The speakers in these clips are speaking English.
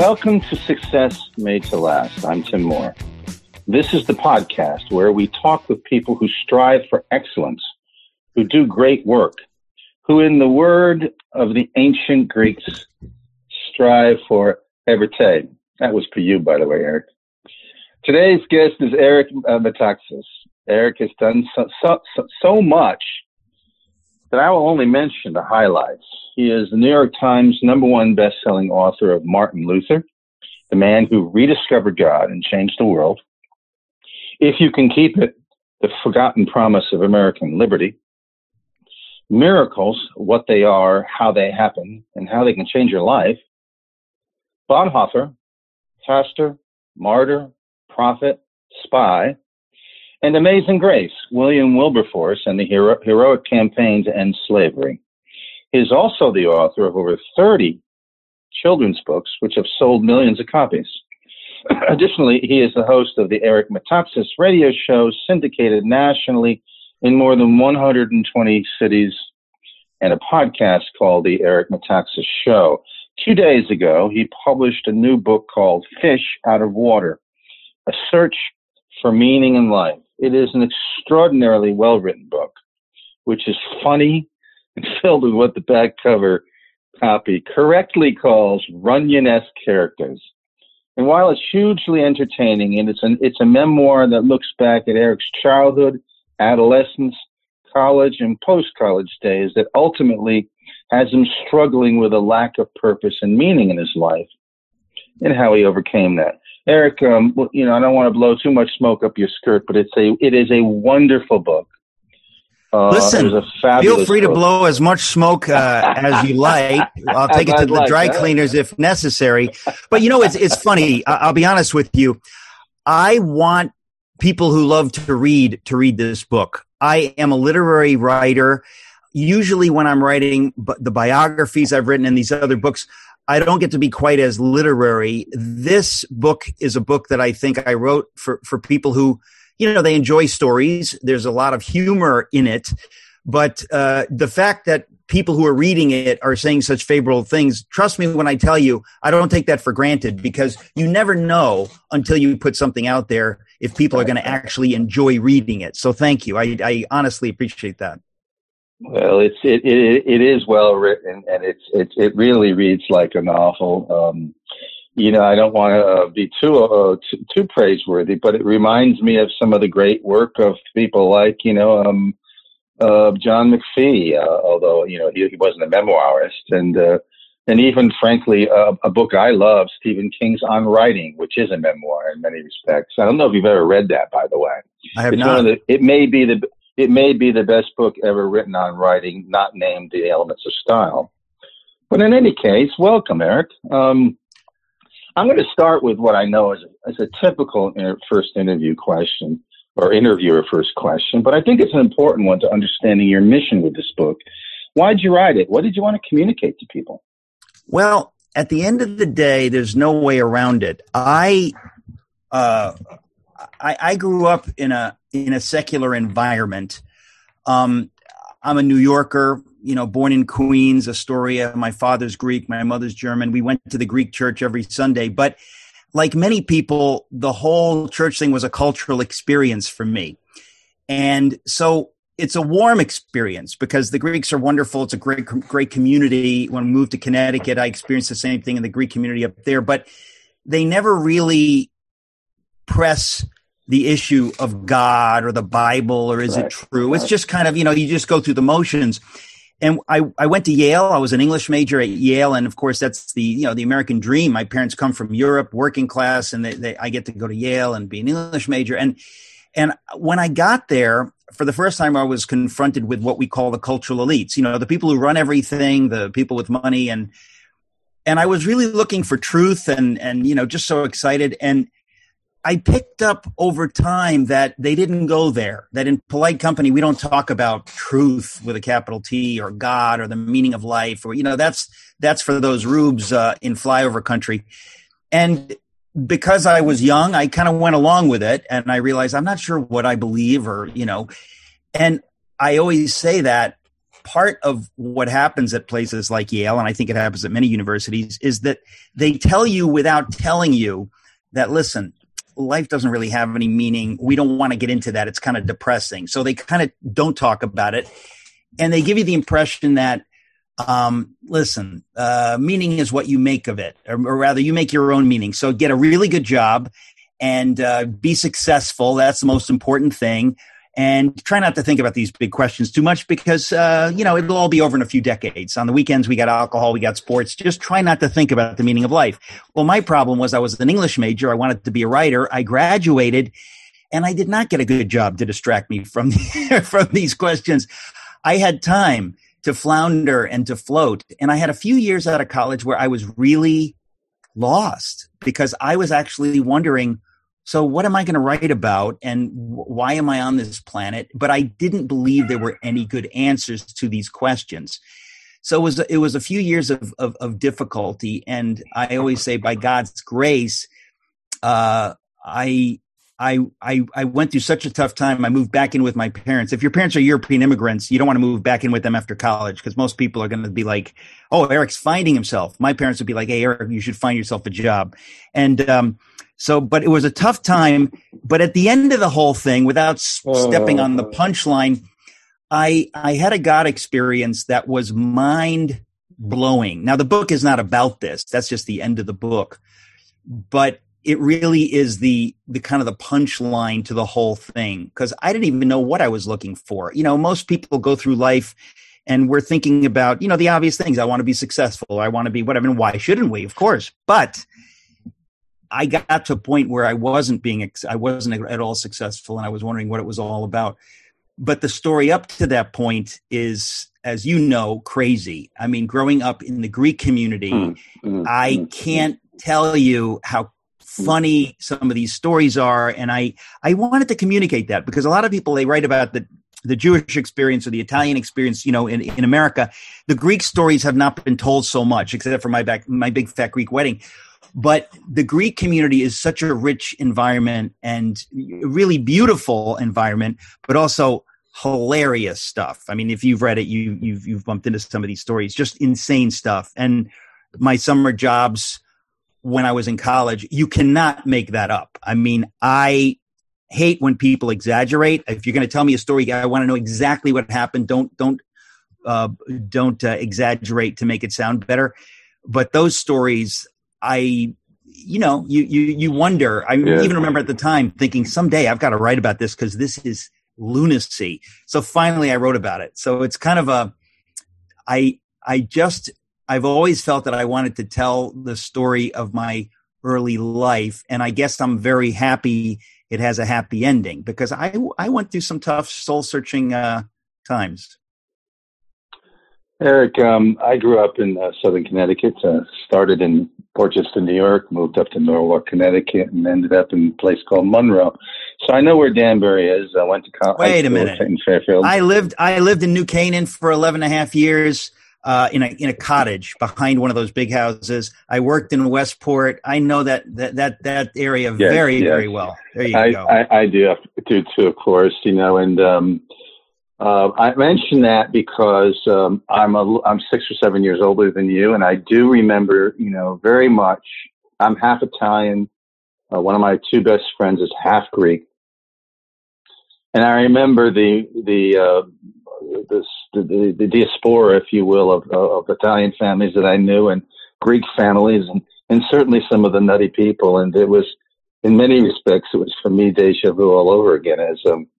Welcome to Success Made to Last. I'm Tim Moore. This is the podcast where we talk with people who strive for excellence, who do great work, who, in the word of the ancient Greeks, strive for everté. That was for you, by the way, Eric. Today's guest is Eric Metaxas. Eric has done so much that I will only mention the highlights. He is the New York Times #1 best-selling author of Martin Luther, the man who rediscovered God and changed the world. If You Can Keep It, the forgotten promise of American liberty. Miracles, what they are, how they happen, and how they can change your life. Bonhoeffer, pastor, martyr, prophet, spy. And Amazing Grace, William Wilberforce and the heroic campaign to end slavery. He is also the author of over 30 children's books, which have sold millions of copies. Additionally, he is the host of the Eric Metaxas radio show, syndicated nationally in more than 120 cities, and a podcast called The Eric Metaxas Show. 2 days ago, he published a new book called Fish Out of Water, A Search for Meaning in Life. It is an extraordinarily well-written book, which is funny and filled with what the back cover copy correctly calls Runyon-esque characters. And while it's hugely entertaining, and it's a memoir that looks back at Eric's childhood, adolescence, college, and post-college days that ultimately has him struggling with a lack of purpose and meaning in his life and how he overcame that. Eric, I don't want to blow too much smoke up your skirt, but it is a wonderful book. Listen, feel free to blow as much smoke as you like. I'll take it to the dry cleaners if necessary. But it's funny. I'll be honest with you. I want people who love to read this book. I am a literary writer. Usually when I'm writing the biographies I've written in these other books, I don't get to be quite as literary. This book is a book that I think I wrote for people who, they enjoy stories. There's a lot of humor in it. But the fact that people who are reading it are saying such favorable things, trust me when I tell you, I don't take that for granted, because you never know until you put something out there if people are going to actually enjoy reading it. So thank you. I honestly appreciate that. Well, it is well written, and it really reads like a novel. I don't want to be too praiseworthy, but it reminds me of some of the great work of people like John McPhee, although he wasn't a memoirist, and even frankly a book I love, Stephen King's On Writing, which is a memoir in many respects. I don't know if you've ever read that, by the way. I have not. It may be the best book ever written on writing, not named The Elements of Style. But in any case, welcome, Eric. I'm going to start with what I know is a typical first interview question, or interviewer first question, but I think it's an important one to understanding your mission with this book. Why'd you write it? What did you want to communicate to people? Well, at the end of the day, there's no way around it. I grew up in a secular environment. I'm a New Yorker, born in Queens, Astoria. My father's Greek, my mother's German. We went to the Greek church every Sunday. But like many people, the whole church thing was a cultural experience for me. And so it's a warm experience because the Greeks are wonderful. It's a great community. When we moved to Connecticut, I experienced the same thing in the Greek community up there. But they never really press the issue of God or the Bible, or is it true? It's just kind of, you just go through the motions. And I went to Yale. I was an English major at Yale. And of course, that's the American dream. My parents come from Europe, working class, and I get to go to Yale and be an English major. And when I got there, for the first time, I was confronted with what we call the cultural elites, the people who run everything, the people with money. And I was really looking for truth and just so excited. And I picked up over time that they didn't go there, that in polite company, we don't talk about truth with a capital T, or God, or the meaning of life, or, that's for those rubes in flyover country. And because I was young, I kind of went along with it, and I realized I'm not sure what I believe, and I always say that part of what happens at places like Yale, and I think it happens at many universities, is that they tell you without telling you that, listen, life doesn't really have any meaning. We don't want to get into that. It's kind of depressing. So they kind of don't talk about it. And they give you the impression that, listen, meaning is what you make of it, or rather you make your own meaning. So get a really good job and be successful. That's the most important thing. And try not to think about these big questions too much because, it'll all be over in a few decades. On the weekends, we got alcohol, we got sports. Just try not to think about the meaning of life. Well, my problem was I was an English major. I wanted to be a writer. I graduated, and I did not get a good job to distract me from these questions. I had time to flounder and to float. And I had a few years out of college where I was really lost because I was actually wondering, so what am I going to write about and why am I on this planet? But I didn't believe there were any good answers to these questions. So it was a few years of difficulty. And I always say by God's grace, I went through such a tough time. I moved back in with my parents. If your parents are European immigrants, you don't want to move back in with them after college because most people are going to be like, oh, Eric's finding himself. My parents would be like, hey, Eric, you should find yourself a job. And, but it was a tough time. But at the end of the whole thing, without stepping on the punchline, I had a God experience that was mind blowing. Now, the book is not about this. That's just the end of the book. But it really is the kind of the punchline to the whole thing, because I didn't even know what I was looking for. Most people go through life and we're thinking about, the obvious things. I want to be successful. I want to be whatever. And why shouldn't we? Of course. But I got to a point where I wasn't at all successful, and I was wondering what it was all about. But the story up to that point is, as you know, crazy. I mean, growing up in the Greek community, I can't tell you how funny some of these stories are. And I wanted to communicate that because a lot of people, they write about the Jewish experience or the Italian experience, in America. The Greek stories have not been told so much, except for my big fat Greek wedding. But the Greek community is such a rich environment and really beautiful environment, but also hilarious stuff. I mean, if you've read it, you've bumped into some of these stories, just insane stuff. And my summer jobs when I was in college, you cannot make that up. I mean, I hate when people exaggerate. If you're going to tell me a story, I want to know exactly what happened. Don't exaggerate to make it sound better. But those stories, you wonder. I even remember at the time thinking, someday I've got to write about this because this is lunacy. So finally I wrote about it. So it's kind of I've always felt that I wanted to tell the story of my early life. And I guess I'm very happy it has a happy ending because I went through some tough soul searching times. Eric, I grew up in Southern Connecticut, started in Portchester, New York, moved up to Norwalk, Connecticut, and ended up in a place called Monroe. So I know where Danbury is. I went to college. Wait a minute. In Fairfield. I lived in New Canaan for 11 and a half years in a cottage behind one of those big houses. I worked in Westport. I know that area very well. There you go. I do too, of course, and I mention that because I'm 6 or 7 years older than you, and I do remember, very much. I'm half Italian. One of my two best friends is half Greek, and I remember the diaspora, if you will, of Italian families that I knew, and Greek families, and certainly some of the nutty people. And it was, in many respects, it was for me deja vu all over again, as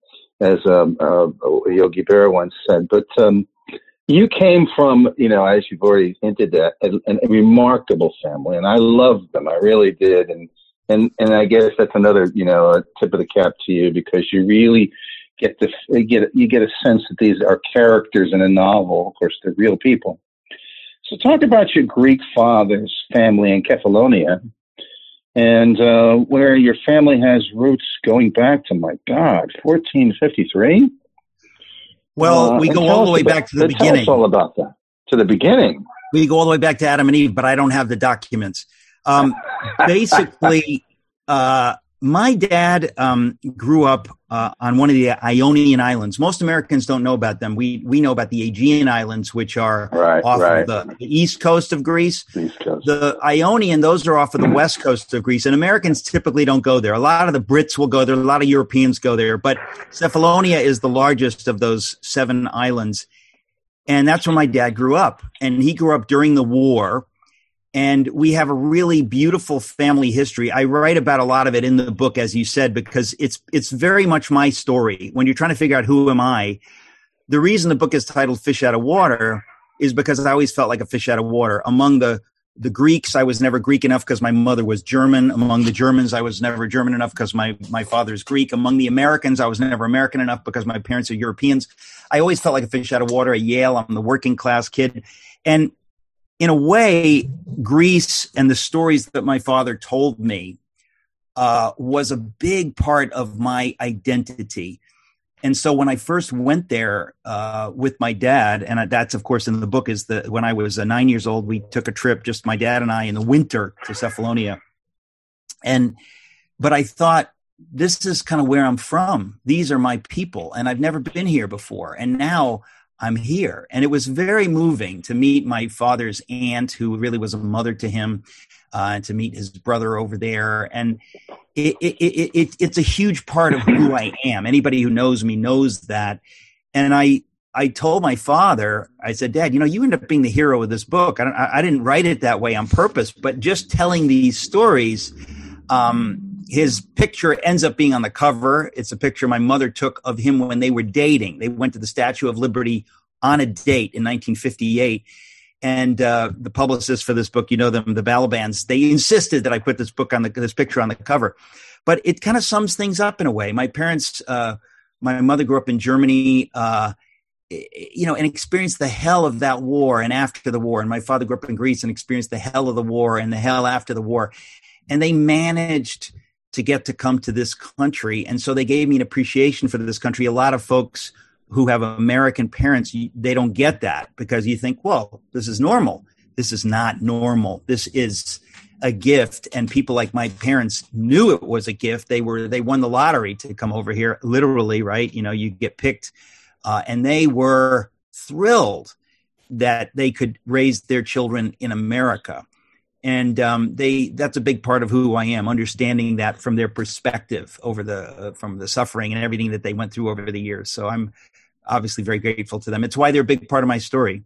Yogi Berra once said. But you came from, as you've already hinted at, a remarkable family, and I loved them. I really did, and I guess that's another, a tip of the cap to you, because you really get a sense that these are characters in a novel. Of course, they're real people. So talk about your Greek father's family in Kefalonia, and where your family has roots going back to, my God, 1453? Well, we go all the way back to the beginning. Tell us all about that. To the beginning. We go all the way back to Adam and Eve, but I don't have the documents. Basically, My dad grew up on one of the Ionian Islands. Most Americans don't know about them. We know about the Aegean Islands, which are off of the east coast of Greece. East coast. The Ionian, those are off of the west coast of Greece, and Americans typically don't go there. A lot of the Brits will go there. A lot of Europeans go there. But Cephalonia is the largest of those 7 islands. And that's where my dad grew up. And he grew up during the war. And we have a really beautiful family history. I write about a lot of it in the book, as you said, because it's very much my story. When you're trying to figure out who am I, the reason the book is titled Fish Out of Water is because I always felt like a fish out of water. Among the Greeks, I was never Greek enough because my mother was German. Among the Germans, I was never German enough because my father's Greek. Among the Americans, I was never American enough because my parents are Europeans. I always felt like a fish out of water. At Yale, I'm the working class kid. And in a way, Greece and the stories that my father told me was a big part of my identity. And so when I first went there with my dad, and that's, of course, in the book, is that when I was 9 years old, we took a trip, just my dad and I, in the winter to Cephalonia. But I thought, this is kind of where I'm from. These are my people, and I've never been here before. And now I'm here. And it was very moving to meet my father's aunt, who really was a mother to him, and to meet his brother over there. And it's a huge part of who I am. Anybody who knows me knows that. And I told my father, I said, Dad, you end up being the hero of this book. I didn't write it that way on purpose, but just telling these stories, his picture ends up being on the cover. It's a picture my mother took of him when they were dating. They went to the Statue of Liberty on a date in 1958. And the publicists for this book, them, the Balabans, they insisted that I put this picture on the cover. But it kind of sums things up in a way. My parents, my mother grew up in Germany, and experienced the hell of that war and after the war. And my father grew up in Greece and experienced the hell of the war and the hell after the war. And they managed to get to come to this country. And so they gave me an appreciation for this country. A lot of folks who have American parents, they don't get that because you think, well, this is normal. This is not normal. This is a gift. And people like my parents knew it was a gift. They won the lottery to come over here, literally, right? You get picked, and they were thrilled that they could raise their children in America. And that's a big part of who I am, understanding that from their perspective from the suffering and everything that they went through over the years. So I'm obviously very grateful to them. It's why they're a big part of my story.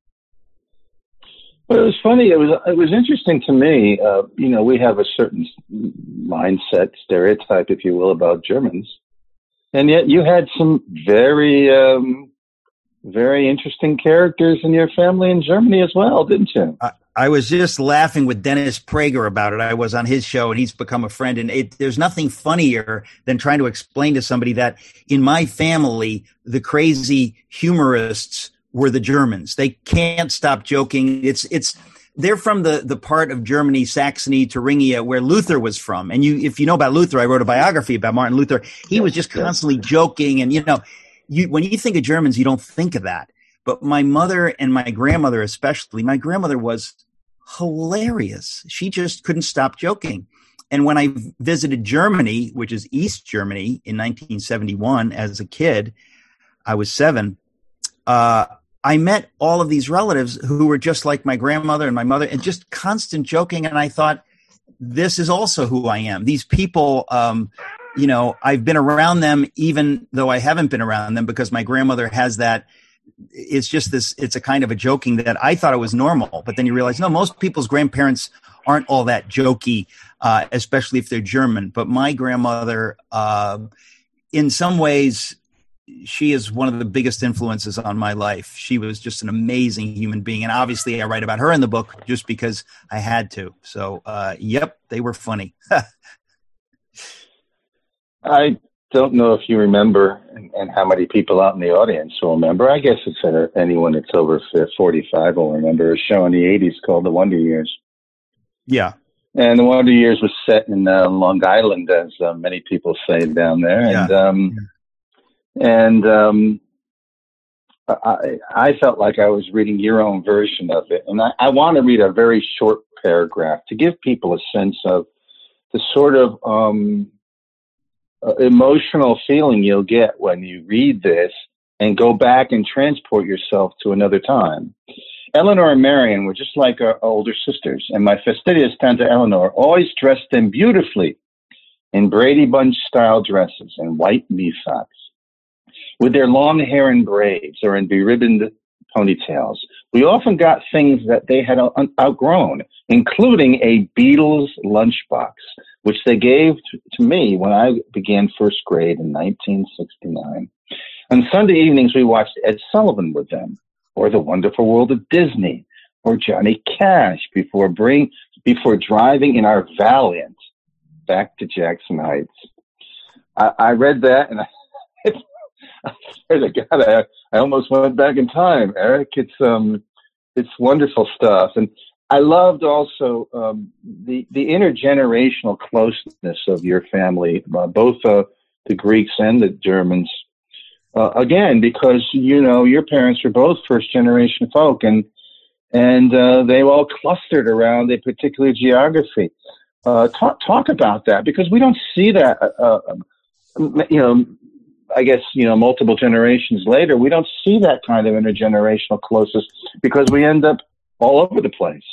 Well, it was funny. It was interesting to me. We have a certain mindset, stereotype, if you will, about Germans, and yet you had some very, very interesting characters in your family in Germany as well, didn't you? I was just laughing with Dennis Prager about it. I was on his show, and he's become a friend. And there's nothing funnier than trying to explain to somebody that in my family, the crazy humorists were the Germans. They can't stop joking. They're from the part of Germany, Saxony, Thuringia, where Luther was from. And if you know about Luther, I wrote a biography about Martin Luther. He was just constantly joking. And when you think of Germans, you don't think of that. But my mother and my grandmother especially, my grandmother was hilarious. She just couldn't stop joking. And when I visited Germany, which is East Germany, in 1971 as a kid, I was 7, I met all of these relatives who were just like my grandmother and my mother, and just constant joking. And I thought, this is also who I am. These people, I've been around them even though I haven't been around them, because my grandmother has that. It's just it's a kind of a joking that I thought it was normal. But then you realize, no, most people's grandparents aren't all that jokey, especially if they're German. But my grandmother, in some ways, she is one of the biggest influences on my life. She was just an amazing human being. And obviously I write about her in the book just because I had to. So, yep, they were funny. I don't know if you remember, and how many people out in the audience will remember. I guess it's anyone that's over 45 will remember a show in the 80s called The Wonder Years. Yeah. And The Wonder Years was set in Long Island, as many people say down there. And I felt like I was reading your own version of it. And I want to read a very short paragraph to give people a sense of the sort of emotional feeling you'll get when you read this and go back and transport yourself to another time. Eleanor and Marion were just like our older sisters, and my fastidious tante Eleanor always dressed them beautifully in Brady Bunch-style dresses and white knee socks, with their long hair in braids or in beribboned ponytails. We often got things that they had outgrown, including a Beatles lunchbox, which they gave to me when I began first grade in 1969. On Sunday evenings, we watched Ed Sullivan with them, or The Wonderful World of Disney, or Johnny Cash before driving in our Valiant back to Jackson Heights. I read that, and I swear to God, I almost went back in time, Eric. It's wonderful stuff. And I loved also the intergenerational closeness of your family, both the Greeks and the Germans. Again, because, your parents were both first-generation folk, and they all clustered around a particular geography. Talk about that, because we don't see that, I guess, multiple generations later, we don't see that kind of intergenerational closeness because we end up all over the place.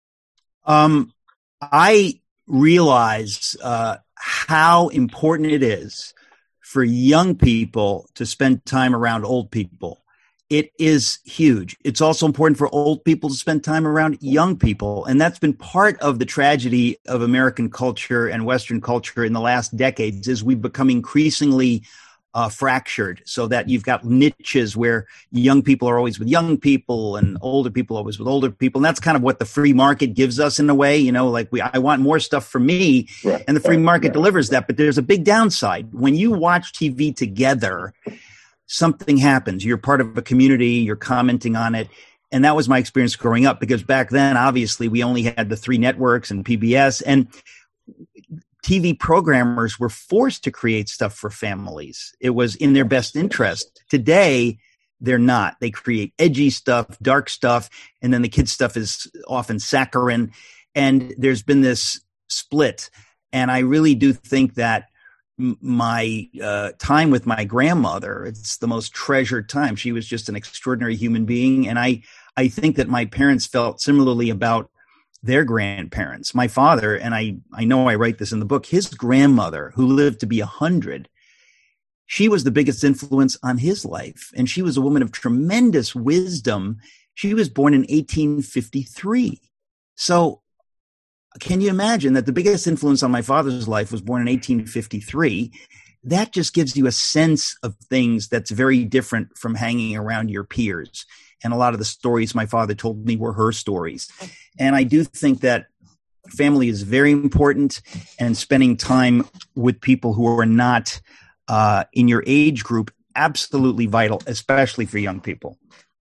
I realize how important it is for young people to spend time around old people. It is huge. It's also important for old people to spend time around young people. And that's been part of the tragedy of American culture and Western culture in the last decades, is we've become increasingly fractured, so that you've got niches where young people are always with young people and older people always with older people. And that's kind of what the free market gives us in a way, I want more stuff for me, right, and the free market delivers that. But there's a big downside. When you watch TV together, something happens. You're part of a community, you're commenting on it. And that was my experience growing up, because back then, obviously, we only had the 3 networks and PBS, and TV programmers were forced to create stuff for families. It was in their best interest. Today, they're not. They create edgy stuff, dark stuff, and then the kids' stuff is often saccharine. And there's been this split. And I really do think that my time with my grandmother, it's the most treasured time. She was just an extraordinary human being. And I think that my parents felt similarly about their grandparents. My father, and I know I write this in the book, his grandmother, who lived to be 100, she was the biggest influence on his life. And she was a woman of tremendous wisdom. She was born in 1853. So can you imagine that the biggest influence on my father's life was born in 1853? That just gives you a sense of things that's very different from hanging around your peers. And a lot of the stories my father told me were her stories. And I do think that family is very important, and spending time with people who are not in your age group, absolutely vital, especially for young people.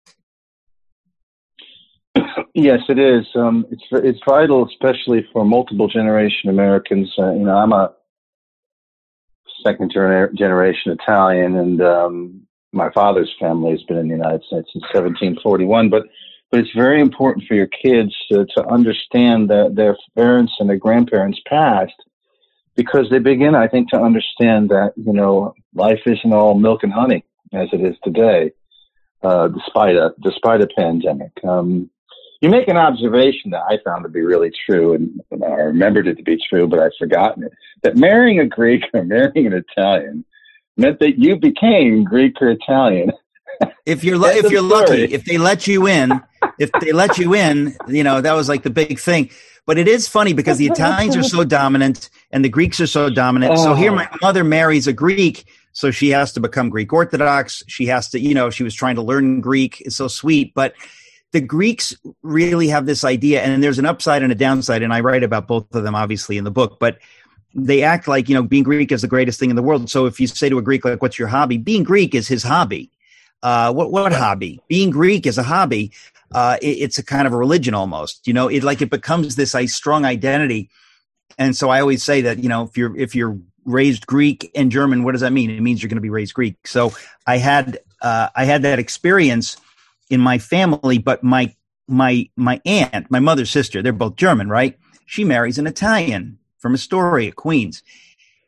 Yes, it is. It's vital, especially for multiple generation Americans. I'm a second generation Italian, and my father's family has been in the United States since 1741. But it's very important for your kids to understand that their parents and their grandparents passed, because they begin, I think, to understand that life isn't all milk and honey as it is today, despite a pandemic. You make an observation that I found to be really true, and I remembered it to be true, but I've forgotten it, that marrying a Greek or marrying an Italian meant that you became Greek or Italian. If you're lucky, if they let you in, that was like the big thing. But it is funny because the Italians are so dominant and the Greeks are so dominant. Oh. So here my mother marries a Greek, so she has to become Greek Orthodox. She has to, she was trying to learn Greek. It's so sweet. But the Greeks really have this idea, and there's an upside and a downside, and I write about both of them obviously in the book, but they act like, being Greek is the greatest thing in the world. So if you say to a Greek, like, what's your hobby? Being Greek is his hobby. What hobby? Being Greek is a hobby. It's a kind of a religion almost, it becomes this strong identity. And so I always say that, if you're raised Greek and German, what does that mean? It means you're going to be raised Greek. So I had that experience in my family, but my aunt, my mother's sister, they're both German, right? She marries an Italian from Astoria, Queens.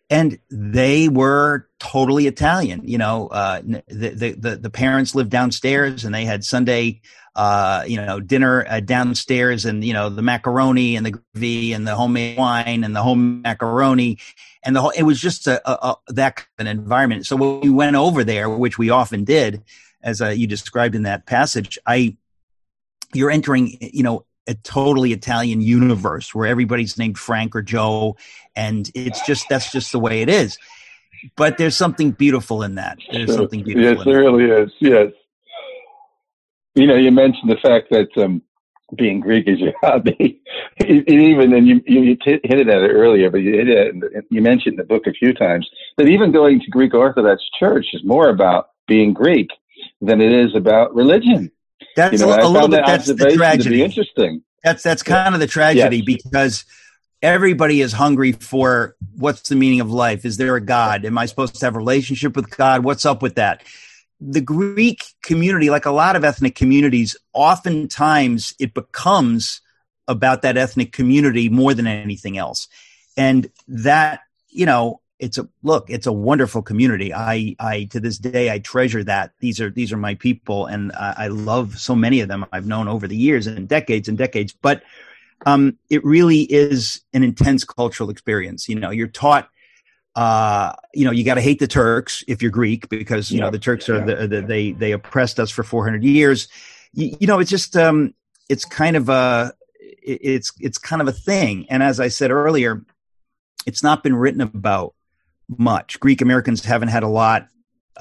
And they were totally Italian. The parents lived downstairs, and they had Sunday, dinner downstairs, and the macaroni and the gravy and the homemade wine and the home macaroni, and it was just that kind of environment. So when we went over there, which we often did, as you described in that passage, you're entering, a totally Italian universe where everybody's named Frank or Joe, and that's just the way it is. But there's something beautiful in that. There's something beautiful. Yes, there really is. Yes. You mentioned the fact that being Greek is your hobby. You hinted at it earlier, but you mentioned in the book a few times that even going to Greek Orthodox Church is more about being Greek than it is about religion. That's a little bit. That's the tragedy. To be interesting. That's kind of the tragedy, because everybody is hungry for what's the meaning of life. Is there a God? Am I supposed to have a relationship with God? What's up with that? The Greek community, like a lot of ethnic communities, oftentimes it becomes about that ethnic community more than anything else. And that, it's a wonderful community. I to this day, I treasure that. These are my people, and I love so many of them I've known over the years and decades. But it really is an intense cultural experience. You're taught, you got to hate the Turks if you're Greek, because the Turks are they oppressed us for 400 years. It's just it's kind of a thing. And as I said earlier, it's not been written about much. Greek Americans haven't had a lot,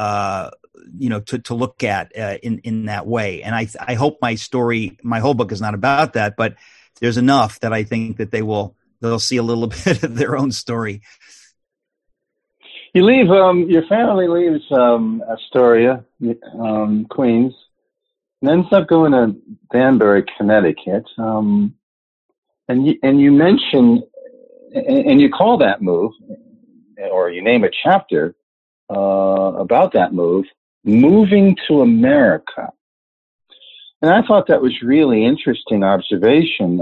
to look at in that way. And I hope my whole book is not about that, but there's enough that I think that they'll see a little bit of their own story. You leave, your family leaves Astoria, Queens, and ends up going to Danbury, Connecticut. And you mention, and you call that move, or you name a chapter about that move, Moving to America. And I thought that was really interesting observation.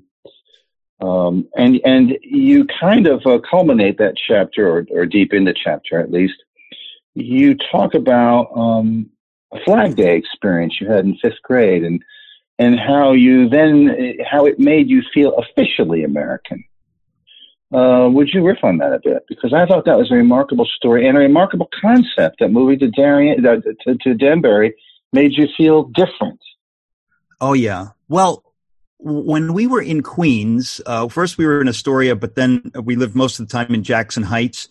And you kind of culminate that chapter, or deep in the chapter at least. You talk about a Flag Day experience you had in 5th grade, and how it made you feel officially American. Would you riff on that a bit? Because I thought that was a remarkable story and a remarkable concept, that moving to Danbury made you feel different. Oh, yeah. Well, when we were in Queens, first we were in Astoria, but then we lived most of the time in Jackson Heights.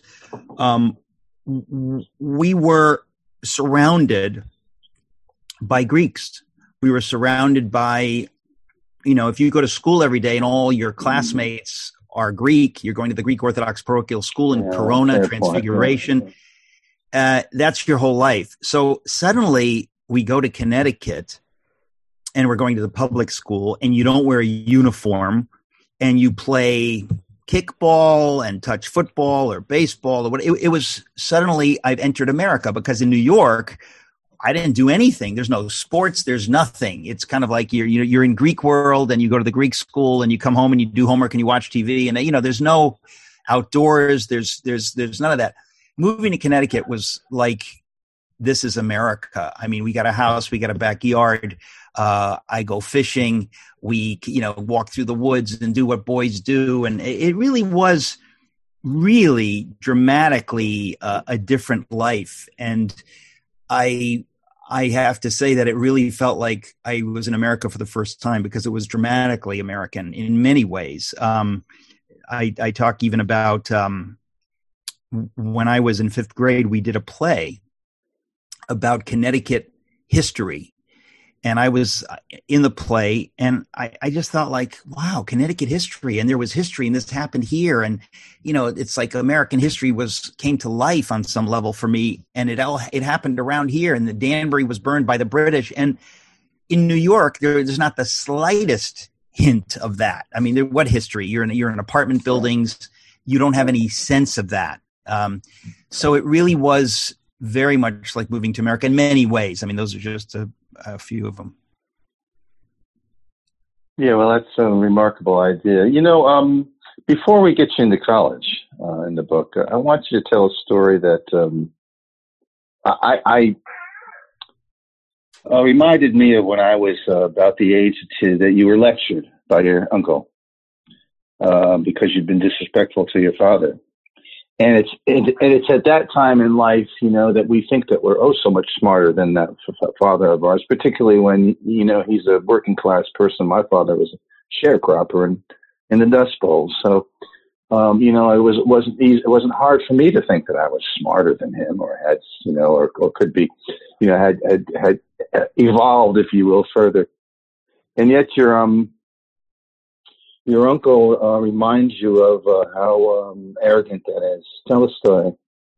We were surrounded by Greeks. We were surrounded by, if you go to school every day and all your classmates are Greek, you're going to the Greek Orthodox Parochial School in Corona, Transfiguration. That's your whole life. So suddenly we go to Connecticut, and we're going to the public school, and you don't wear a uniform, and you play kickball and touch football or baseball or what. It was suddenly I've entered America, because in New York, I didn't do anything. There's no sports. There's nothing. It's kind of like you're in Greek world, and you go to the Greek school, and you come home and you do homework and you watch TV, and there's no outdoors. There's none of that. Moving to Connecticut was like, this is America. I mean, we got a house, we got a backyard. I go fishing. We, walk through the woods and do what boys do. And it really was really dramatically a different life. And I have to say that it really felt like I was in America for the first time, because it was dramatically American in many ways. I talk even about when I was in 5th grade, we did a play about Connecticut history. And I was in the play, and I just thought, like, wow, Connecticut history. And there was history, and this happened here. And, it's like American history came to life on some level for me. And it happened around here. And the Danbury was burned by the British. And in New York, there's not the slightest hint of that. I mean, what history? You're in apartment buildings. You don't have any sense of that. So it really was very much like moving to America in many ways. I mean, those are just a few of them. Yeah, well, that's a remarkable idea. Before we get you into college, in the book. I want you to tell a story that I reminded me of when I was about the age of 2, that you were lectured by your uncle because you'd been disrespectful to your father. And it's at that time in life, that we think that we're so much smarter than that father of ours, particularly when, he's a working class person. My father was a sharecropper in the Dust Bowl. So, it wasn't hard for me to think that I was smarter than him or had, or could be, had evolved, if you will, further. And yet your uncle reminds you of how arrogant that is. Tell a story.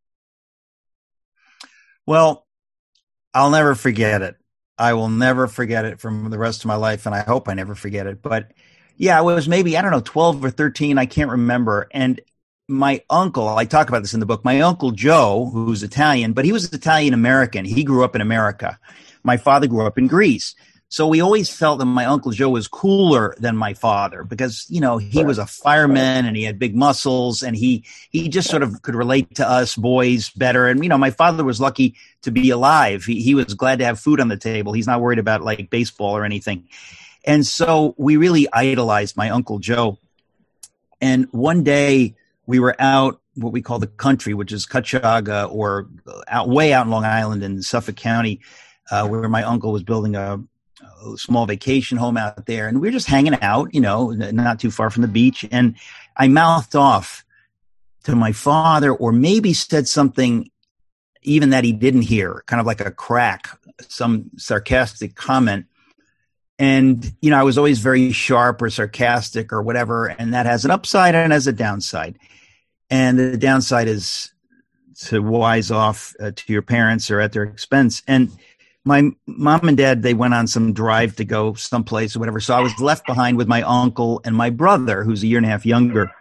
Well, I'll never forget it. I will never forget it from the rest of my life, and I hope I never forget it. But yeah, I was maybe, 12 or 13, I can't remember. And my uncle, I talk about this in the book, my Uncle Joe, who's Italian, but he was Italian-American. He grew up in America. My father grew up in Greece. So we always felt that my Uncle Joe was cooler than my father because, he was a fireman and he had big muscles and he just sort of could relate to us boys better. And, my father was lucky to be alive. He was glad to have food on the table. He's not worried about like baseball or anything. And so we really idolized my Uncle Joe. And one day we were out what we call the country, which is Cuyahoga or way out in Long Island in Suffolk County, where my uncle was building a small vacation home out there. And we were just hanging out, not too far from the beach. And I mouthed off to my father, or maybe said something even that he didn't hear, kind of like a crack, some sarcastic comment. And, I was always very sharp or sarcastic or whatever. And that has an upside and has a downside. And the downside is to wise off to your parents or at their expense. And my mom and dad, they went on some drive to go someplace or whatever. So I was left behind with my uncle and my brother, who's a year and a half younger.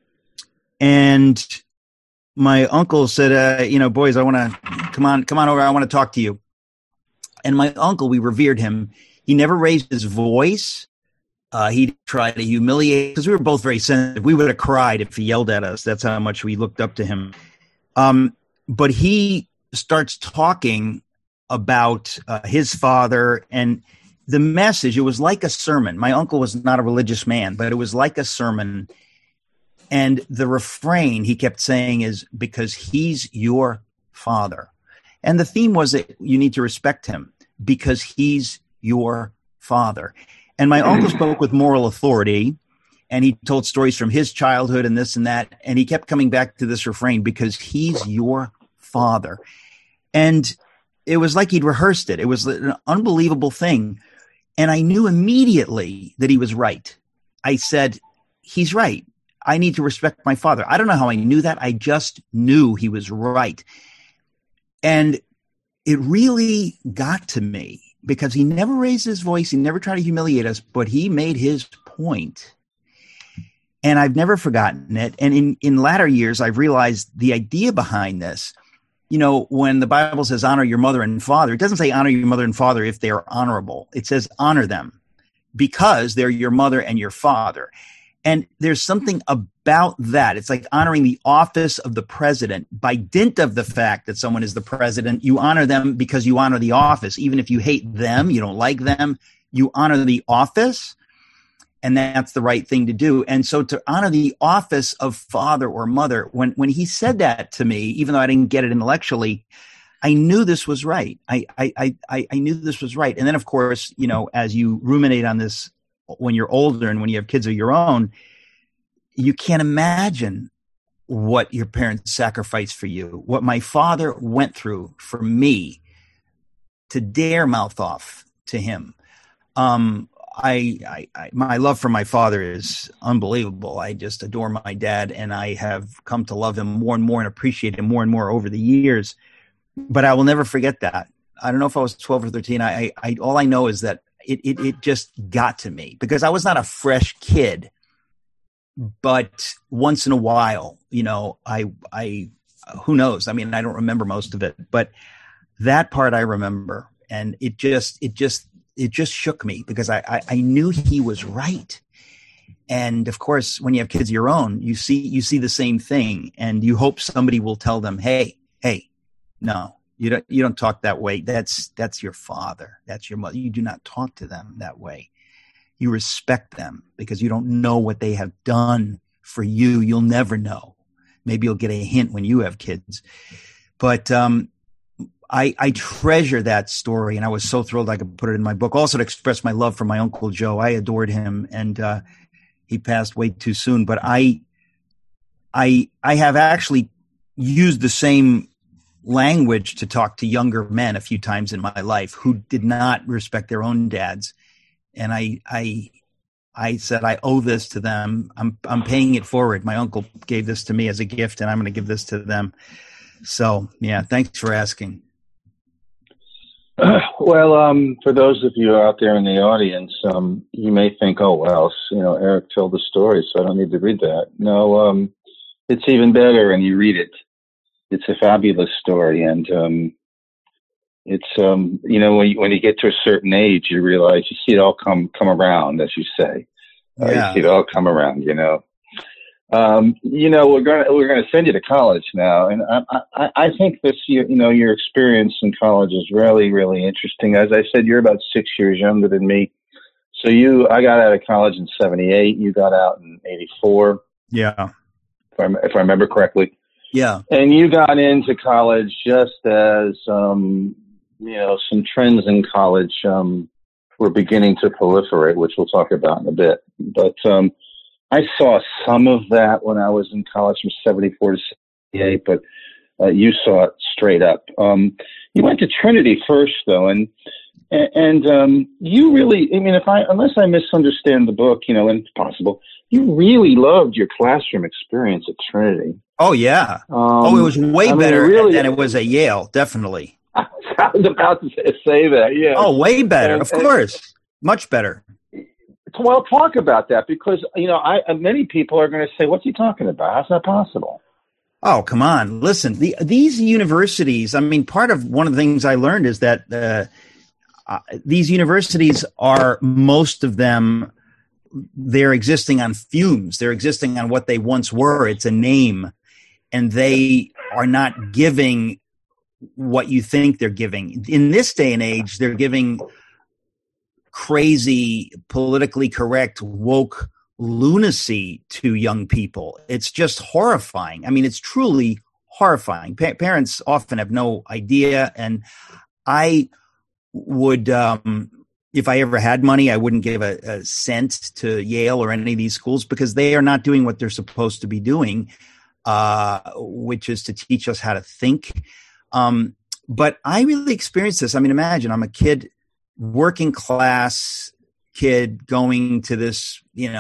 And my uncle said, boys, I want to come on over. I want to talk to you. And my uncle, we revered him. He never raised his voice. He tried to humiliate because we were both very sensitive. We would have cried if he yelled at us. That's how much we looked up to him. But he starts talking about his father and the message. It was like a sermon. My uncle was not a religious man, but it was like a sermon. And the refrain he kept saying is, because he's your father. And the theme was that you need to respect him because he's your father. And my uncle spoke with moral authority, and he told stories from his childhood and this and that. And he kept coming back to this refrain, because he's your father. And it was like he'd rehearsed it. It was an unbelievable thing. And I knew immediately that he was right. I said, he's right. I need to respect my father. I don't know how I knew that. I just knew he was right. And it really got to me because he never raised his voice. He never tried to humiliate us, but he made his point. And I've never forgotten it. And in latter years, I've realized the idea behind this. When the Bible says honor your mother and father, it doesn't say honor your mother and father if they are honorable. It says honor them because they're your mother and your father. And there's something about that. It's like honoring the office of the president. By dint of the fact that someone is the president, you honor them because you honor the office. Even if you hate them, you don't like them, you honor the office. And that's the right thing to do. And so to honor the office of father or mother, when he said that to me, even though I didn't get it intellectually, I knew this was right. I knew this was right. And then, of course, as you ruminate on this when you're older and when you have kids of your own, you can't imagine what your parents sacrificed for you, what my father went through for me to dare mouth off to him. My love for my father is unbelievable. I just adore my dad, and I have come to love him more and more and appreciate him more and more over the years. But I will never forget that. I don't know if I was 12 or 13. All I know is that it just got to me because I was not a fresh kid, but once in a while, I who knows? I mean, I don't remember most of it, but that part I remember, and it just shook me because I knew he was right. And of course, when you have kids of your own, you see the same thing, and you hope somebody will tell them, hey, no, you don't talk that way. That's your father. That's your mother. You do not talk to them that way. You respect them because you don't know what they have done for you. You'll never know. Maybe you'll get a hint when you have kids. But I treasure that story, and I was so thrilled I could put it in my book. Also to express my love for my Uncle Joe. I adored him, and he passed way too soon. But I have actually used the same language to talk to younger men a few times in my life who did not respect their own dads. And I said, I owe this to them. I'm paying it forward. My uncle gave this to me as a gift, and I'm going to give this to them. So, yeah, thanks for asking. Well, for those of you out there in the audience, you may think, oh, well, Eric told the story, so I don't need to read that. No, it's even better when you read it. It's a fabulous story. And it's, when you get to a certain age, you realize you see it all come around, as you say. Yeah. You see it all come around, we're going to send you to college now. And I think this year, your experience in college is really, really interesting. As I said, you're about 6 years younger than me. So I got out of college in 1978. You got out in 1984. Yeah. If I remember correctly. Yeah. And you got into college just as, some trends in college, were beginning to proliferate, which we'll talk about in a bit. But, I saw some of that when I was in college from 1974 to 1978, but you saw it straight up. You went to Trinity first, though, and you really, unless I misunderstand the book, and it's possible, you really loved your classroom experience at Trinity. Oh, yeah. It was way better than it was at Yale, definitely. I was about to say that, yeah. Oh, way better, of course. Much better. Well, talk about that because, many people are going to say, what's he talking about? How's that possible? Oh, come on. Listen, these universities, part of one of the things I learned is that these universities are, most of them, they're existing on fumes. They're existing on what they once were. It's a name. And they are not giving what you think they're giving. In this day and age, they're giving crazy, politically correct, woke lunacy to young people. It's just horrifying. It's truly horrifying. Parents often have no idea. And I would, if I ever had money, I wouldn't give a cent to Yale or any of these schools because they are not doing what they're supposed to be doing, which is to teach us how to think. But I really experienced this. Imagine I'm a kid, working class kid going to this,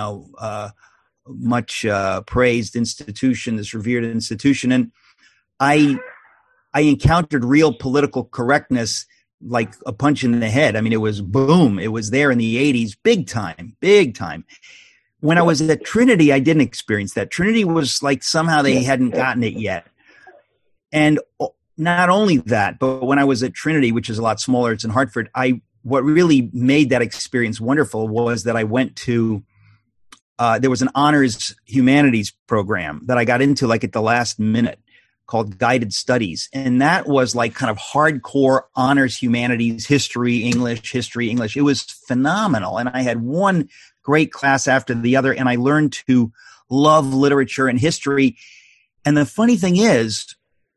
much praised institution, this revered institution. And I encountered real political correctness like a punch in the head. It was boom. It was there in the 80s, big time. When I was at Trinity, I didn't experience that. Trinity was like somehow they hadn't gotten it yet. And not only that, but when I was at Trinity, which is a lot smaller, it's in Hartford, what really made that experience wonderful was that I went to, there was an honors humanities program that I got into like at the last minute called Guided Studies. And that was like kind of hardcore honors humanities, history, English. It was phenomenal. And I had one great class after the other, and I learned to love literature and history. And the funny thing is,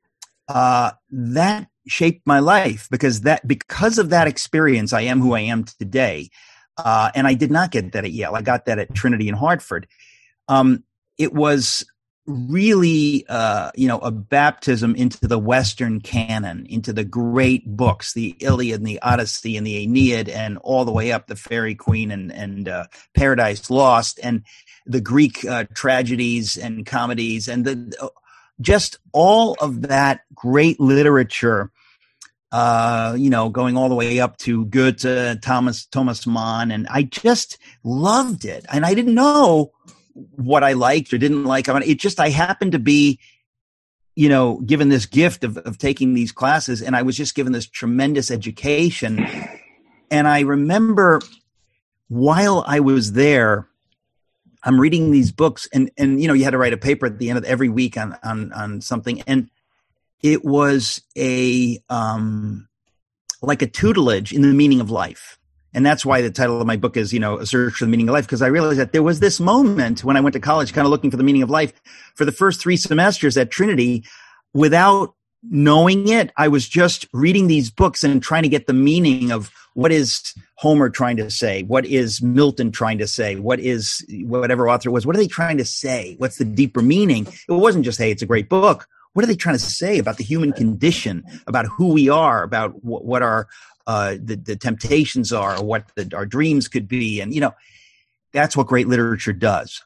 that shaped my life because of that experience, I am who I am today. And I did not get that at Yale. I got that at Trinity in Hartford. It was really, a baptism into the Western canon, into the great books, the Iliad and the Odyssey and the Aeneid, and all the way up the Fairy Queen and Paradise Lost, and the Greek tragedies and comedies, and just all of that great literature. Going all the way up to Goethe, Thomas Mann, and I just loved it. And I didn't know what I liked or didn't like. I happened to be, given this gift of taking these classes, and I was just given this tremendous education. And I remember while I was there, I'm reading these books, and you had to write a paper at the end of every week on something, and it was a like a tutelage in the meaning of life. And that's why the title of my book is, A Search for the Meaning of Life, because I realized that there was this moment when I went to college kind of looking for the meaning of life for the first 3 semesters at Trinity. Without knowing it, I was just reading these books and trying to get the meaning of what is Homer trying to say? What is Milton trying to say? What is whatever author it was? What are they trying to say? What's the deeper meaning? It wasn't just, hey, it's a great book. What are they trying to say about the human condition, about who we are, about what our the temptations are, what our dreams could be? And, that's what great literature does.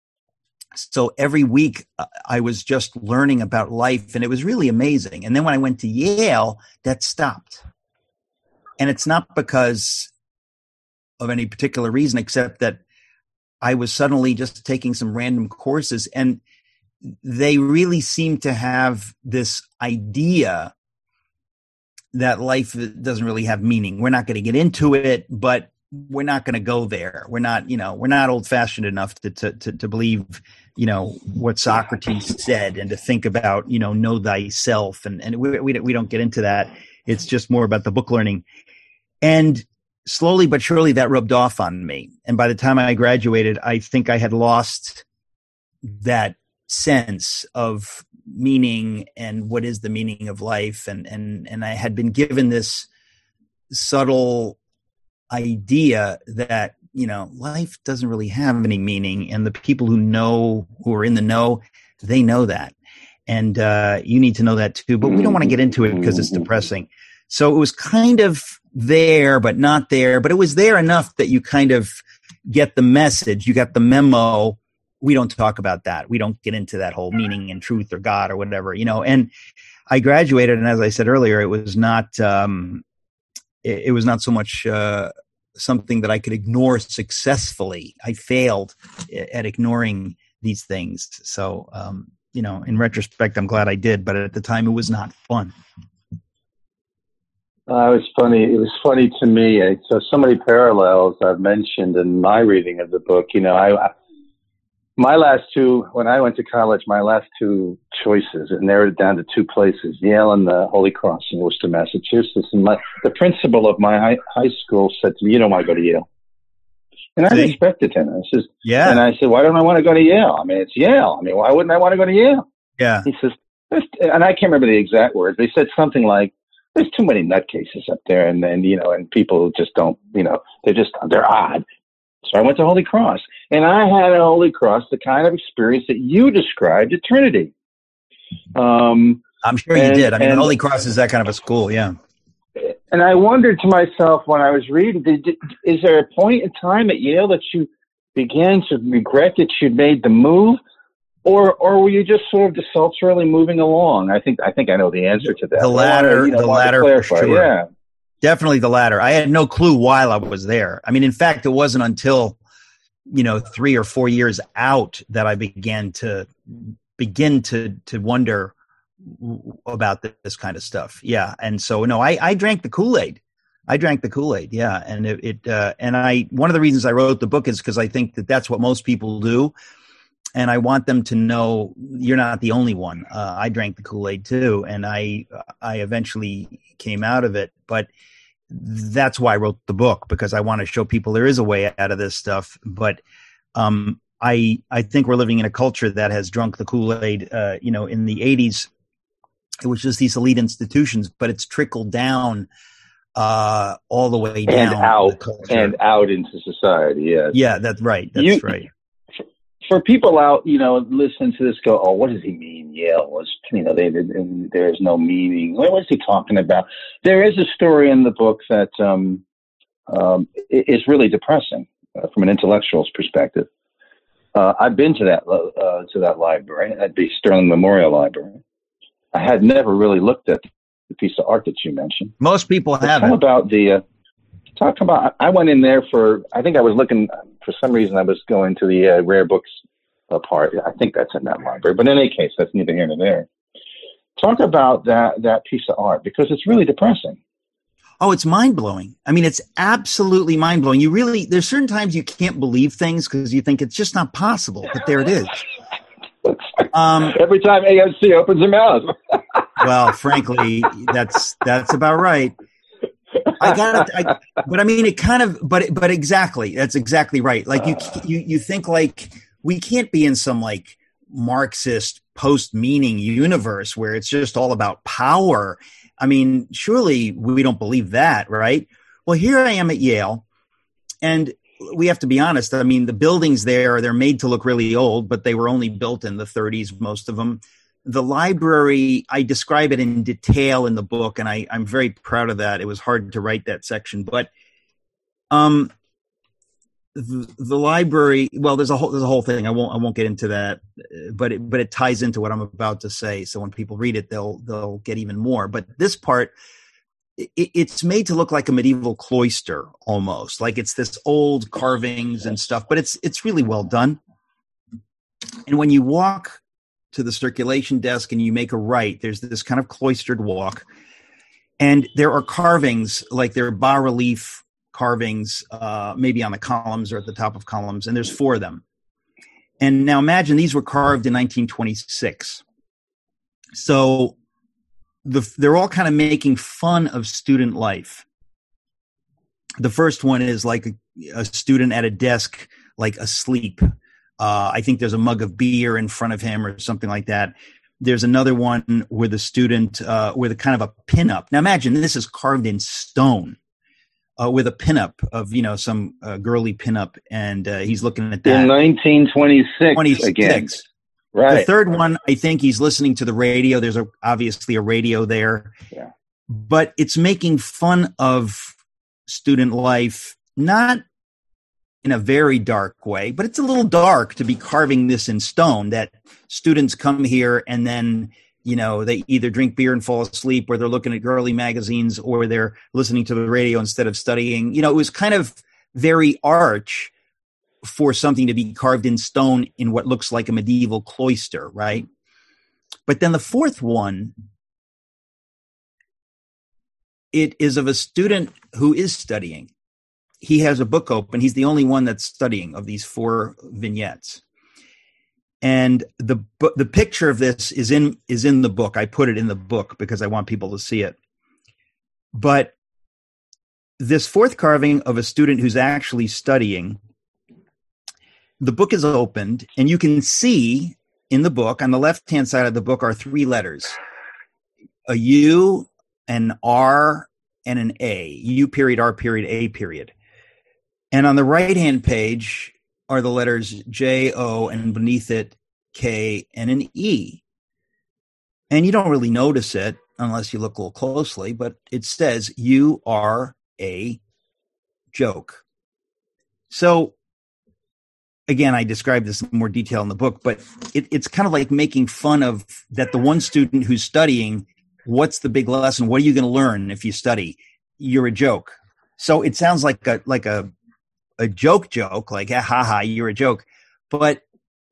So every week I was just learning about life, and it was really amazing. And then when I went to Yale, that stopped. And it's not because of any particular reason, except that I was suddenly just taking some random courses, and they really seem to have this idea that life doesn't really have meaning. We're not going to get into it, but we're not going to go there. We're not old fashioned enough to believe, what Socrates said, and to think about, know thyself. And we don't get into that. It's just more about the book learning. And slowly but surely that rubbed off on me. And by the time I graduated, I think I had lost that sense of meaning and what is the meaning of life. And I had been given this subtle idea that, life doesn't really have any meaning. And the people who are in the know, they know that. And you need to know that too. But we don't want to get into it because it's depressing. So it was kind of there, but not there. But it was there enough that you kind of get the message. You got the memo. We don't talk about that. We don't get into that whole meaning and truth or God or whatever, and I graduated. And as I said earlier, it was not so much something that I could ignore successfully. I failed at ignoring these things. So, in retrospect, I'm glad I did, but at the time it was not fun. It was funny to me. So many parallels I've mentioned in my reading of the book. My last two, when I went to college, my last 2 choices, it narrowed it down to 2 places, Yale and the Holy Cross in Worcester, Massachusetts. And the principal of my high school said to me, "You don't want to go to Yale." And I respected him. I said, "Yeah." And I said, "Why don't I want to go to Yale? I mean, it's Yale. I mean, why wouldn't I want to go to Yale?" Yeah. He says, and I can't remember the exact words. They said something like, "There's too many nutcases up there, and and people just don't, they're odd." So I went to Holy Cross, and I had at Holy Cross the kind of experience that you described at Trinity. I'm sure you did. I mean, Holy Cross is that kind of a school, yeah. And I wondered to myself when I was reading, is there a point in time at Yale that you began to regret that you'd made the move, or were you just sort of desultorily moving along? I think I know the answer to that. The latter, for sure. Yeah. Definitely the latter. I had no clue while I was there. I mean, in fact, it wasn't until, 3 or 4 years out that I begin to wonder about this kind of stuff. Yeah. And so, no, I drank the Kool-Aid. Yeah. And one of the reasons I wrote the book is because I think that that's what most people do. And I want them to know you're not the only one. I drank the Kool-Aid too. And I eventually came out of it, but that's why I wrote the book, because I want to show people there is a way out of this stuff. But I think we're living in a culture that has drunk the Kool-Aid. In the 80s, it was just these elite institutions, but it's trickled down all the way down and out into society. Yeah, yeah, that's right. That's right. For people out, listening to this, go, "Oh, what does he mean? Yale was, there's no meaning. What was he talking about?" There is a story in the book that is really depressing from an intellectual's perspective. I've been to that library. That'd be Sterling Memorial Library. I had never really looked at the piece of art that you mentioned. Most people haven't. Talk about. I went in there I think I was looking for some reason. I was going to the rare books part. I think that's in that library. But in any case, that's neither here nor there. Talk about that piece of art, because it's really depressing. Oh, it's mind blowing. I mean, it's absolutely mind blowing. There's certain times you can't believe things because you think it's just not possible, but there it is. Every time AOC opens her mouth. Well, frankly, that's about right. But I mean, it kind of, but exactly, that's exactly right. Like you think like we can't be in some like Marxist post-meaning universe where it's just all about power. I mean, surely we don't believe that, right? Well, here I am at Yale, and we have to be honest. I mean, the buildings they're made to look really old, but they were only built in the 30s, most of them. The library, I describe it in detail in the book, and I'm very proud of that. It was hard to write that section, but the library, well, there's a whole thing. I won't get into that, but it ties into what I'm about to say. So when people read it, they'll get even more. But this part, it's made to look like a medieval cloister almost, like it's this old carvings and stuff, but it's really well done. And when you walk to the circulation desk and you make a right, there's this kind of cloistered walk, and there are carvings, like there are bas-relief carvings, maybe on the columns or at the top of columns, and there's 4 of them. And now imagine these were carved in 1926. So they're all kind of making fun of student life. The first one is like a student at a desk, like asleep. I think there's a mug of beer in front of him or something like that. There's another one where the student, with a kind of a pinup. Now imagine this is carved in stone. With a pinup of, some girly pinup, and he's looking at that. In 1926 again. Right. The third one, I think he's listening to the radio. There's obviously a radio there. Yeah. But it's making fun of student life, not in a very dark way, but it's a little dark to be carving this in stone, that students come here and then they either drink beer and fall asleep, or they're looking at girly magazines, or they're listening to the radio instead of studying. It was kind of very arch for something to be carved in stone in what looks like a medieval cloister, right? But then the fourth one, it is of a student who is studying. He has a book open. He's the only one that's studying of these 4 vignettes. And the picture of this is in the book. I put it in the book because I want people to see it. But this 4th carving of a student who's actually studying, the book is opened, and you can see in the book, on the left-hand side of the book, are 3 letters: a U, an R, and an A. U period, R period, A period. And on the right-hand page are the letters J, O, and beneath it, K, and an E. And you don't really notice it unless you look a little closely, but it says, "You are a joke." So, again, I describe this in more detail in the book, but it's kind of like making fun of that. The one student who's studying, what's the big lesson? What are you going to learn if you study? You're a joke. So it sounds like a joke, like, ha ha, you're a joke. But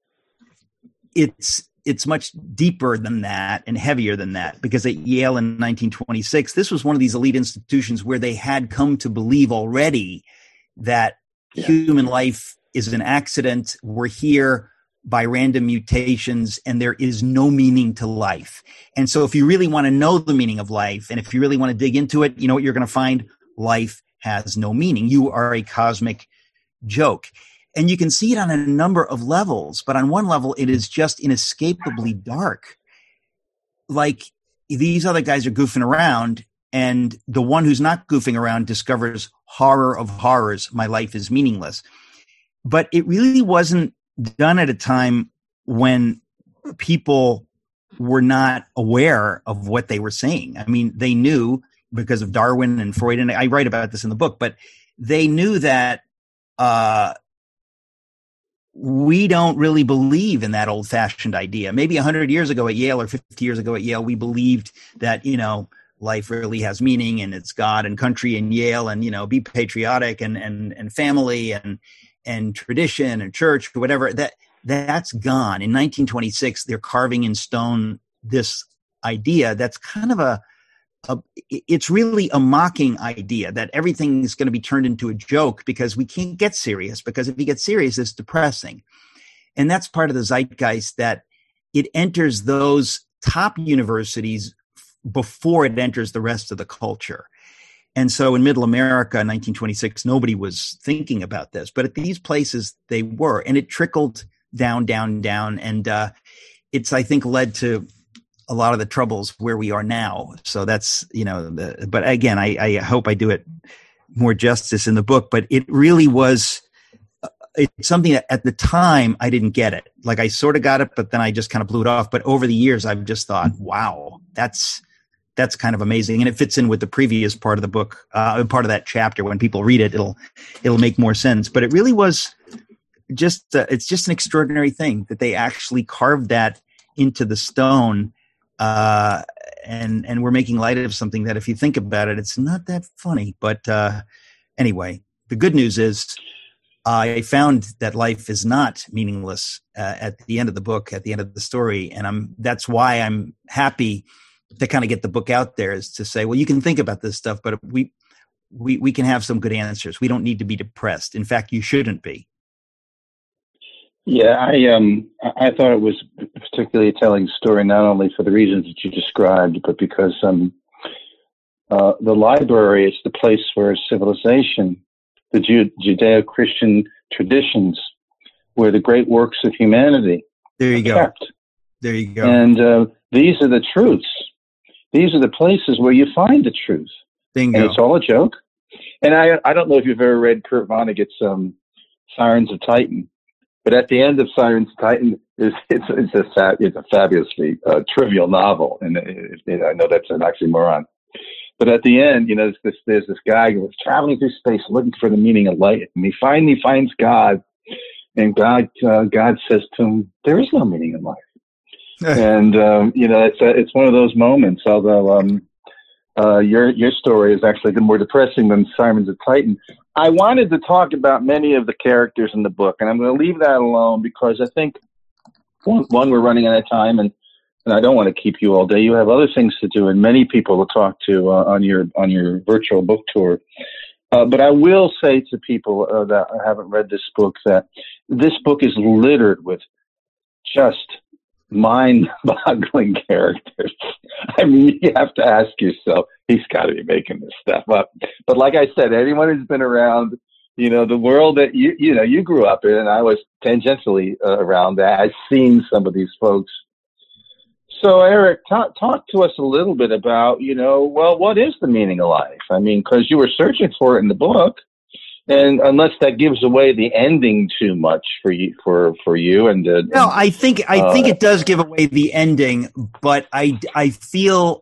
it's much deeper than that and heavier than that, because at Yale in 1926, this was one of these elite institutions where they had come to believe already that human life is an accident. We're here by random mutations, and there is no meaning to life. And so if you really want to know the meaning of life, and if you really want to dig into it, you know what you're going to find? Life has no meaning. You are a cosmic joke. And you can see it on a number of levels, but on one level, it is just inescapably dark. Like, these other guys are goofing around, and the one who's not goofing around discovers, horror of horrors, my life is meaningless. But it really wasn't done at a time when people were not aware of what they were saying. I mean, they knew because of Darwin and Freud, and I write about this in the book, but they knew that we don't really believe in that old-fashioned idea. Maybe 100 years ago at Yale, or 50 years ago at Yale, we believed that, life really has meaning, and it's God and country and Yale, and, be patriotic and family and tradition and church or whatever. That's gone. In 1926, they're carving in stone this idea that's kind of it's really a mocking idea that everything is going to be turned into a joke because we can't get serious, because if you get serious, it's depressing. And that's part of the zeitgeist, that it enters those top universities before it enters the rest of the culture. And so in Middle America in 1926, nobody was thinking about this, but at these places they were, and it trickled down. And it's, I think, led to a lot of the troubles where we are now. So that's, but again, I hope I do it more justice in the book, but it really was, it's something that at the time I didn't get it. Like I sort of got it, but then I just kind of blew it off. But over the years, I've just thought, wow, that's kind of amazing. And it fits in with the previous part of the book, part of that chapter. When people read it, it'll make more sense. But it really was just, it's just an extraordinary thing that they actually carved that into the stone. And we're making light of something that, if you think about it, it's not that funny. But anyway, the good news is I found that life is not meaningless at the end of the book, at the end of the story, and that's why I'm happy to kind of get the book out there, is to say, well, you can think about this stuff, but we can have some good answers. We don't need to be depressed. In fact, you shouldn't be. Yeah, I thought it was a particularly telling story, not only for the reasons that you described, but because the library is the place where civilization, the Judeo-Christian traditions, where the great works of humanity are kept. There you go. And these are the truths. These are the places where you find the truth. Bingo. And it's all a joke. And I don't know if you've ever read Kurt Vonnegut's Sirens of Titan. But at the end of Sirens of Titan, it's a fabulously trivial novel, and I know that's an oxymoron. But at the end, there's this guy who was traveling through space looking for the meaning of life, and he finally finds God, and God says to him, "There is no meaning in life." And it's one of those moments. Although your story is actually more depressing than Sirens of Titan. I wanted to talk about many of the characters in the book, and I'm going to leave that alone because I think, one, we're running out of time, and I don't want to keep you all day. You have other things to do, and many people to talk to on your virtual book tour. But I will say to people that haven't read this book that this book is littered with just mind-boggling characters. I mean, you have to ask yourself, he's got to be making this stuff up. But like I said, anyone who's been around, the world that you grew up in, and I was tangentially around that, I've seen some of these folks. So, Eric, talk to us a little bit about, what is the meaning of life? I mean, because you were searching for it in the book. And unless that gives away the ending too much for you, no, I think it does give away the ending, but I feel,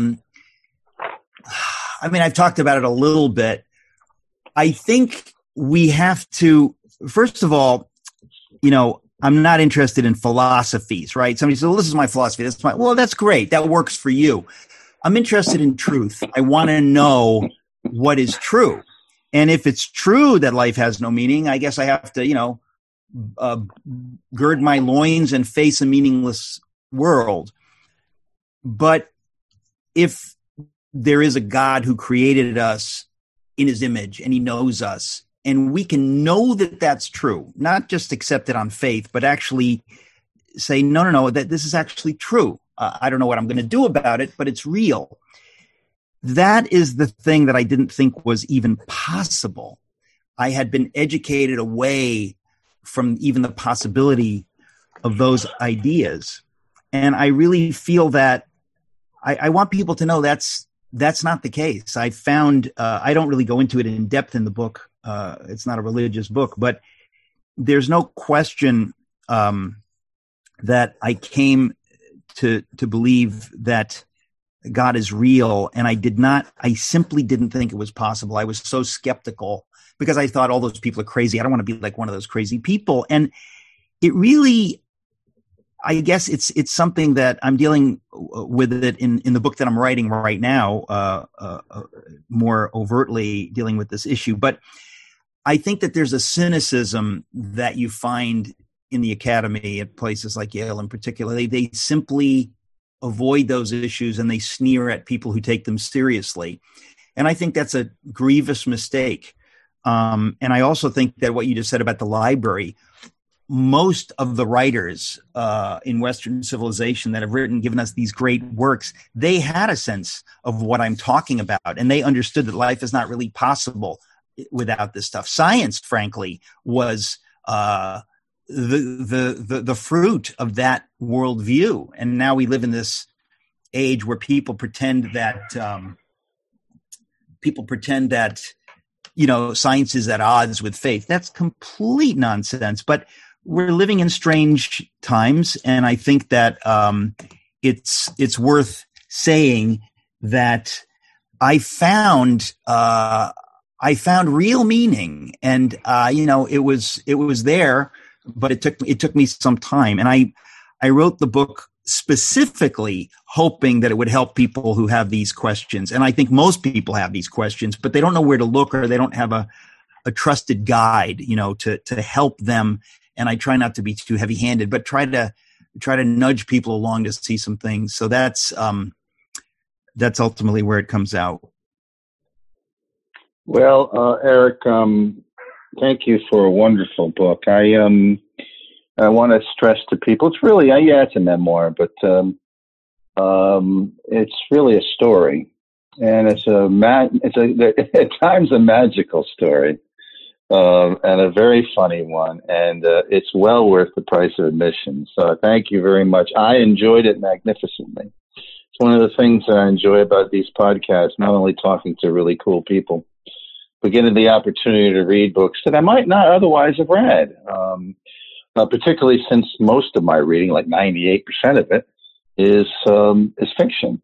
I've talked about it a little bit. I think we have to, first of all, I'm not interested in philosophies, right? Somebody says, well, this is my philosophy. Well, that's great. That works for you. I'm interested in truth. I want to know what is true. And if it's true that life has no meaning, I guess I have to, gird my loins and face a meaningless world. But if there is a God who created us in his image and he knows us, and we can know that that's true, not just accept it on faith, but actually say, no, that this is actually true. I don't know what I'm going to do about it, but it's real. That is the thing that I didn't think was even possible. I had been educated away from even the possibility of those ideas. And I really feel that I want people to know that's not the case. I found, I don't really go into it in depth in the book. It's not a religious book, but there's no question that I came to believe that God is real. And I simply didn't think it was possible. I was so skeptical because I thought all those people are crazy. I don't want to be like one of those crazy people. And it really, I guess it's something that I'm dealing with it in the book that I'm writing right now, more overtly dealing with this issue. But I think that there's a cynicism that you find in the academy at places like Yale in particular. They simply avoid those issues and they sneer at people who take them seriously. And I think that's a grievous mistake. And I also think that what you just said about the library, most of the writers in Western civilization that have given us these great works, they had a sense of what I'm talking about, and they understood that life is not really possible without this stuff. Science, frankly, was the fruit of that worldview, and now we live in this age where people pretend that science is at odds with faith. That's complete nonsense. But we're living in strange times, and I think that it's worth saying that I found real meaning, and it was there, but it took me some time, and I wrote the book specifically hoping that it would help people who have these questions. And I think most people have these questions, but they don't know where to look, or they don't have a trusted guide, to help them. And I try not to be too heavy-handed, but try to nudge people along to see some things. So that's ultimately where it comes out. Well, Eric, thank you for a wonderful book. I want to stress to people, it's really, it's a memoir, but it's really a story, and it's at times a magical story, and a very funny one, and it's well worth the price of admission. So thank you very much. I enjoyed it magnificently. It's one of the things that I enjoy about these podcasts, not only talking to really cool people, but getting the opportunity to read books that I might not otherwise have read. Particularly since most of my reading, like 98% of it, is fiction.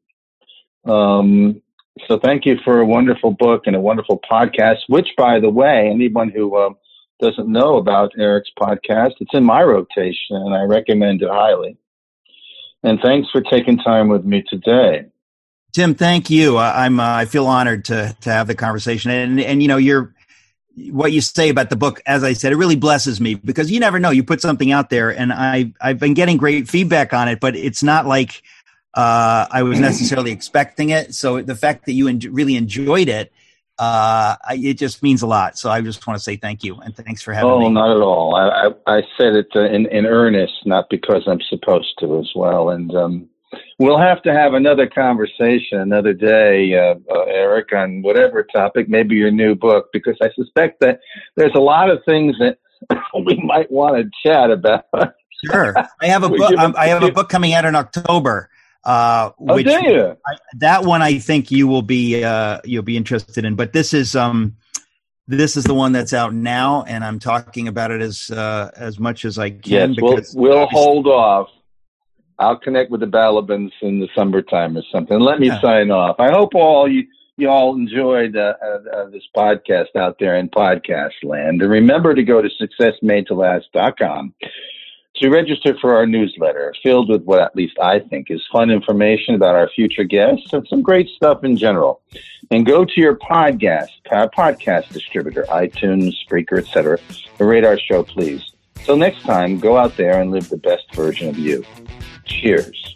So thank you for a wonderful book and a wonderful podcast, which, by the way, anyone who doesn't know about Eric's podcast, it's in my rotation, and I recommend it highly. And thanks for taking time with me today. Tim, thank you. I feel honored to have the conversation. And what you say about the book, as I said, it really blesses me, because you never know. You put something out there, and I've been getting great feedback on it, but it's not like I was necessarily expecting it. So the fact that you really enjoyed it, it just means a lot. So I just want to say thank you, and thanks for having me. Oh, not at all. I said it in earnest, not because I'm supposed to as well. And we'll have to have another conversation another day, Eric, on whatever topic, maybe your new book, because I suspect that there's a lot of things that we might want to chat about. Sure. I have a book. I have a book coming out in October. Do you? That one I think you'll be interested in. But this is the one that's out now, and I'm talking about it as much as I can. Yes, we'll hold off. I'll connect with the Balabans in the summertime or something. Let me sign off. I hope you all enjoyed this podcast out there in podcast land. And remember to go to successmadetolast.com to register for our newsletter, filled with what at least I think is fun information about our future guests and some great stuff in general. And go to your podcast distributor, iTunes, Spreaker, etc., and rate our show, please. Till next time, go out there and live the best version of you. Cheers.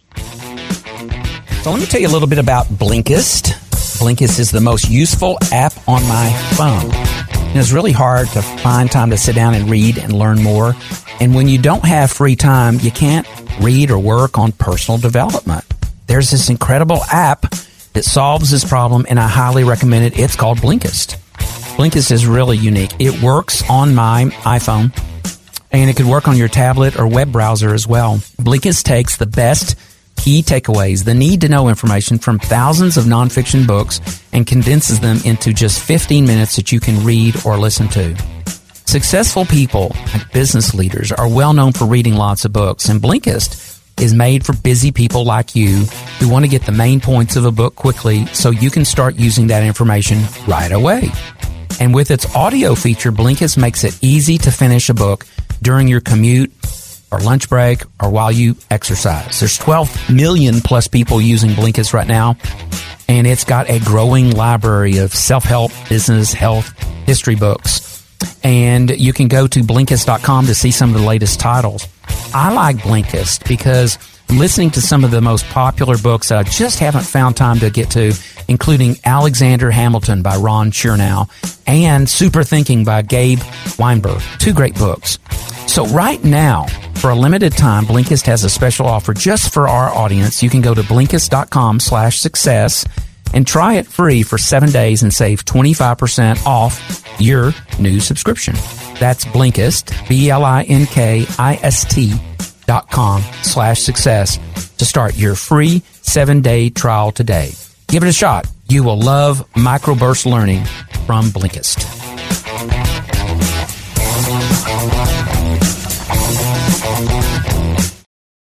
So let me tell you a little bit about Blinkist. Blinkist is the most useful app on my phone. And it's really hard to find time to sit down and read and learn more. And when you don't have free time, you can't read or work on personal development. There's this incredible app that solves this problem, and I highly recommend it. It's called Blinkist. Blinkist is really unique. It works on my iPhone, and it could work on your tablet or web browser as well. Blinkist takes the best key takeaways, the need-to-know information from thousands of nonfiction books, and condenses them into just 15 minutes that you can read or listen to. Successful people and business leaders are well known for reading lots of books, and Blinkist is made for busy people like you who want to get the main points of a book quickly so you can start using that information right away. And with its audio feature, Blinkist makes it easy to finish a book during your commute or lunch break or while you exercise. There's 12 million plus people using Blinkist right now, and it's got a growing library of self-help, business, health, history books. And you can go to Blinkist.com to see some of the latest titles. I like Blinkist because I'm listening to some of the most popular books that I just haven't found time to get to, including Alexander Hamilton by Ron Chernow and Super Thinking by Gabe Weinberg. 2 great books. So right now, for a limited time, Blinkist has a special offer just for our audience. You can go to Blinkist.com/success and try it free for 7 days and save 25% off your new subscription. That's Blinkist, BLINKIST.com/success to start your free 7-day trial today. Give it a shot. You will love microburst learning from Blinkist.